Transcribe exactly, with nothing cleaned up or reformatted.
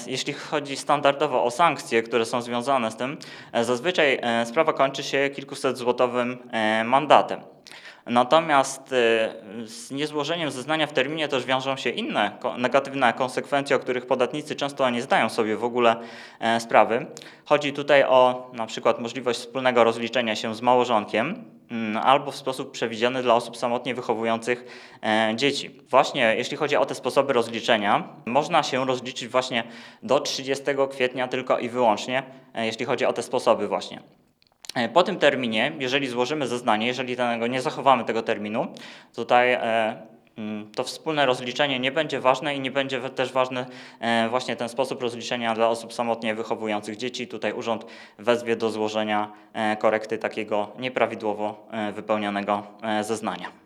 jeśli chodzi standardowo o sankcje, które są związane z tym, e, zazwyczaj e, sprawa kończy się kilkusetzłotowym e, mandatem. Natomiast e, z niezłożeniem zeznania w terminie też wiążą się inne ko- negatywne konsekwencje, o których podatnicy często nie zdają sobie w ogóle e, sprawy. Chodzi tutaj o na przykład możliwość wspólnego rozliczenia się z małżonkiem, mm, albo w sposób przewidziany dla osób samotnie wychowujących e, dzieci. Właśnie jeśli chodzi o te sposoby rozliczenia, można się rozliczyć właśnie do trzydziestego kwietnia tylko i wyłącznie, e, jeśli chodzi o te sposoby właśnie. E, Po tym terminie, jeżeli złożymy zeznanie, jeżeli tego nie zachowamy tego terminu, tutaj e, mm, to wspólne rozliczenie nie będzie ważne i nie będzie we- też ważny e, właśnie ten sposób rozliczenia dla osób samotnie wychowujących dzieci. Tutaj urząd wezwie do złożenia e, korekty takiego nieprawidłowo e, wypełnionego e, zeznania.